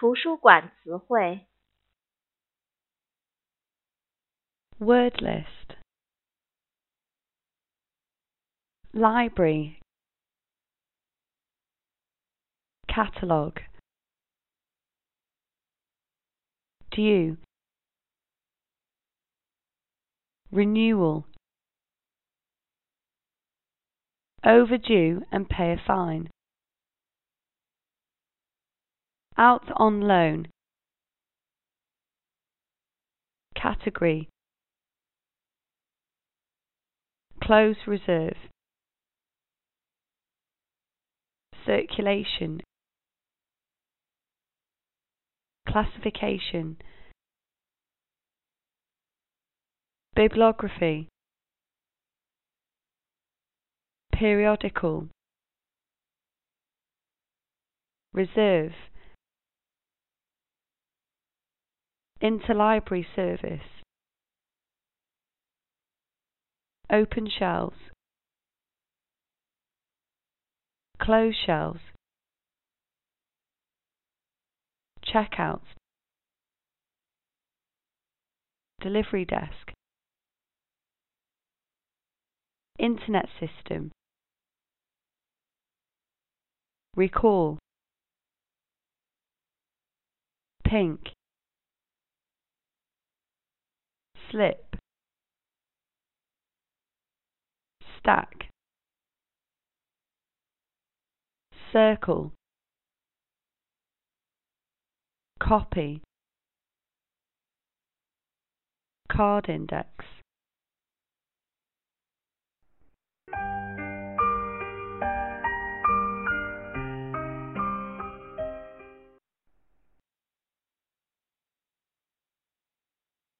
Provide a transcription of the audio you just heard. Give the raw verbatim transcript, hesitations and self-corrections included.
图书馆词汇 Word list. Library. Catalogue. Due. Renewal. Overdue and pay a fine. Out on loan. Category. Close reserve. Circulation. Classification. Bibliography. Periodical. Reserve. Interlibrary service. Open shelves. Closed shelves. Checkouts. Delivery desk. Internet system. Recall. Pink. Slip. Stack. Circle. Copy. Card index.